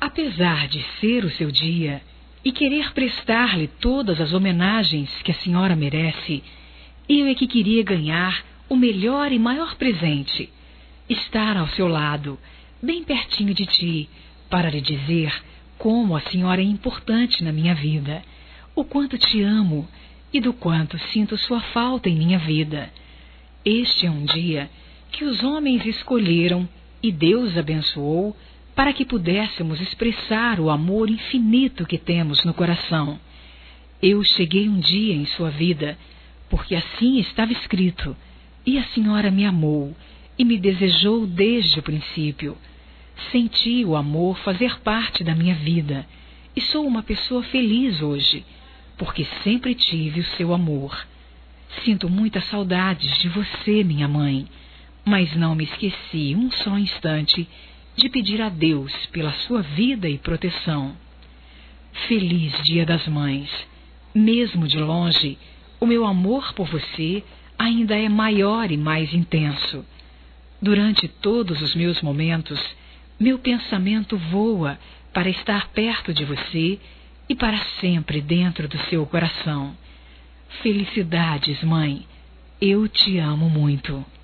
Apesar de ser o seu dia e querer prestar-lhe todas as homenagens que a senhora merece, eu é que queria ganhar o melhor e maior presente, estar ao seu lado, bem pertinho de ti, para lhe dizer como a senhora é importante na minha vida, o quanto te amo e do quanto sinto sua falta em minha vida. Este é um dia que os homens escolheram e Deus abençoou para que pudéssemos expressar o amor infinito que temos no coração. Eu cheguei um dia em sua vida, porque assim estava escrito, e a senhora me amou e me desejou desde o princípio. Senti o amor fazer parte da minha vida, e sou uma pessoa feliz hoje, porque sempre tive o seu amor. Sinto muitas saudades de você, minha mãe, mas não me esqueci um só instante de pedir a Deus pela sua vida e proteção. Feliz Dia das Mães! Mesmo de longe, o meu amor por você ainda é maior e mais intenso. Durante todos os meus momentos, meu pensamento voa para estar perto de você e para sempre dentro do seu coração. Felicidades, mãe! Eu te amo muito.